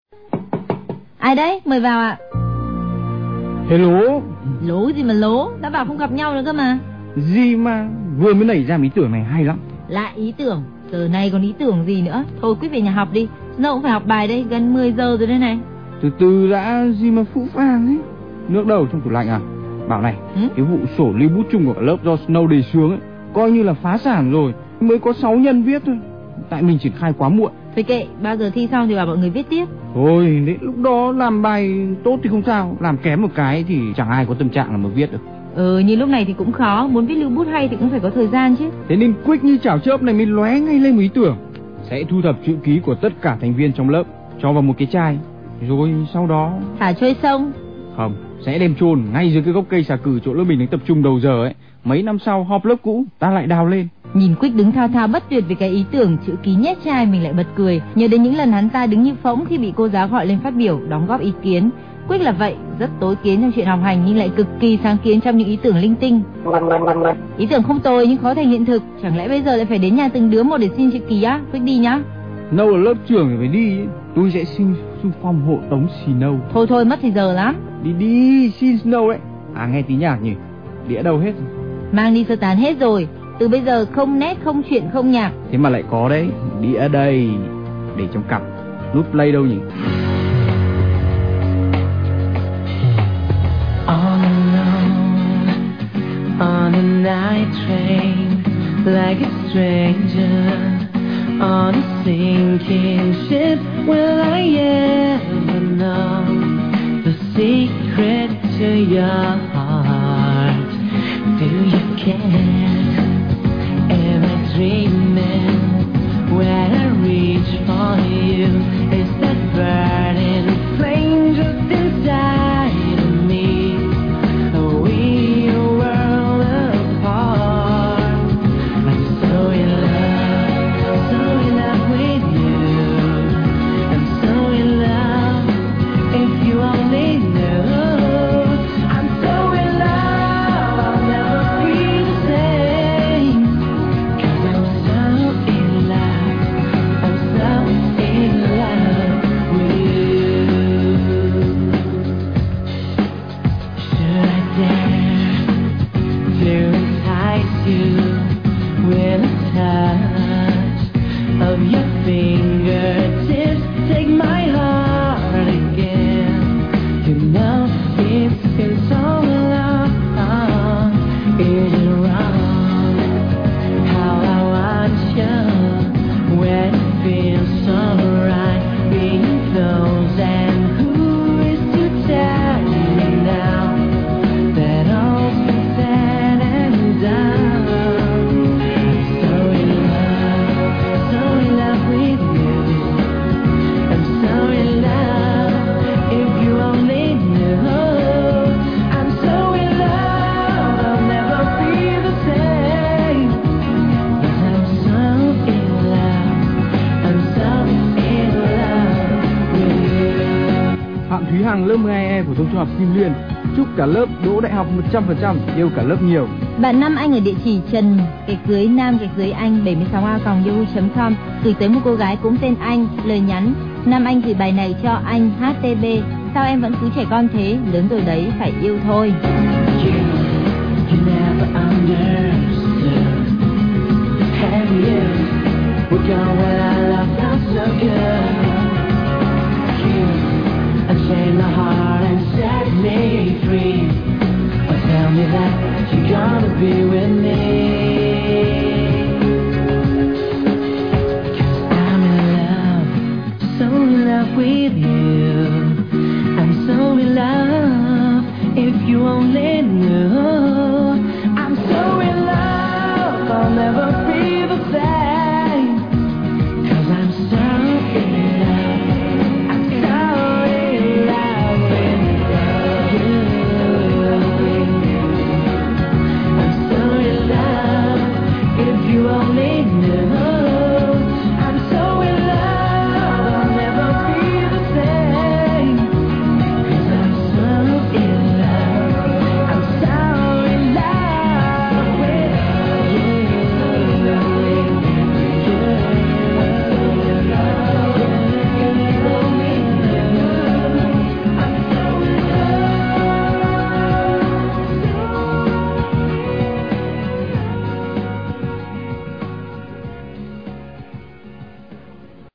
Ai đấy, mời vào ạ. Hello. Lố gì mà lố, đã bảo không gặp nhau nữa cơ mà. Gì mà, vừa mới nảy ra ý tưởng này hay lắm. Lại ý tưởng, giờ này còn ý tưởng gì nữa. Thôi quyết về nhà học đi, Snow cũng phải học bài đây, gần 10 giờ rồi đây này. Từ từ đã, gì mà phũ phàng ấy. Nước đâu trong tủ lạnh à? Bảo này, cái vụ sổ lưu bút chung của lớp do Snow đề xướng ấy, coi như là phá sản rồi. Mới có 6 nhân viết thôi. Tại mình triển khai quá muộn. Thôi kệ, bao giờ thi xong thì bảo mọi người viết tiếp. Thôi, đến lúc đó làm bài tốt thì không sao, làm kém một cái thì chẳng ai có tâm trạng là mà viết được. Như lúc này thì cũng khó, muốn viết lưu bút hay thì cũng phải có thời gian chứ. Thế nên quick như chảo chớp này mới lóe ngay lên một ý tưởng. Sẽ thu thập chữ ký của tất cả thành viên trong lớp, cho vào một cái chai, rồi sau đó thả trôi sông. Không, sẽ đem chôn ngay dưới cái gốc cây xà cừ chỗ lớp mình đánh tập trung đầu giờ ấy. Mấy năm sau họp lớp cũ, ta lại đào lên. Nhìn Quick đứng thao thao bất tuyệt về cái ý tưởng chữ ký nhét chai, mình lại bật cười. Nhớ đến những lần hắn ta đứng như phỗng khi bị cô giáo gọi lên phát biểu, đóng góp ý kiến. Quick là vậy, rất tối kiến trong chuyện học hành nhưng lại cực kỳ sáng kiến trong những ý tưởng linh tinh. Ý tưởng không tồi nhưng khó thành hiện thực. Chẳng lẽ bây giờ lại phải đến nhà từng đứa một để xin chữ ký á? Quick đi nhá. Nâu là lớp trưởng thì phải đi. Tôi sẽ xin xung phong hộ tống Snow. Thôi mất thì giờ lắm. Đi xin Snow đấy. À nghe tí nhạc nhỉ? Đĩa đâu hết rồi? Mang đi sơ tán hết rồi. Từ bây giờ không nét, không chuyện, không nhạc. Thế mà lại có đấy. Đĩa đây. Để trong cặp. Nút play đâu nhỉ? All alone on a night train, like a stranger on a sinking ship. Will I ever know the secret to your heart? Do you care? Am I dreaming when I reach for you? Is that burning flame just inside of me? Are we a world apart? I'm so in love with you. I'm so in love, if you only knew. I'm so in love, I'll never be the same. 'Cause I'm so in love, I'm so in love with you. Should I dare to entice you with a touch of your fingertips? Take my heart again. You know it's been so long. Is it wrong how I want you when it feels so right? Being close, and who is to tell me now that all's been said and done? I'm so in love with you. I'm so in love, if you only knew. I'm so in love, I'll never be the same. 'Cause I'm so in love, I'm so in love with you. Phạm Thúy Hằng, lớp 12E phổ thông trung học Kim Liên. Chúc cả lớp đỗ đại học 100%, yêu cả lớp nhiều. Bạn Nam Anh ở địa chỉ Trần gạch dưới Nam gạch dưới Anh 76a@yahoo.com gửi tới một cô gái cũng tên Anh. Lời nhắn: Nam Anh gửi bài này cho anh HTB. Sao em vẫn cứ trẻ con thế, lớn rồi đấy, phải yêu thôi. You never understood. Have you? We're gone when I love felt so good. You unchained my heart and set me free. Well, tell me that you're gonna be with me. 'Cause I'm in love, so in love with you. I'm so in love, if you only knew.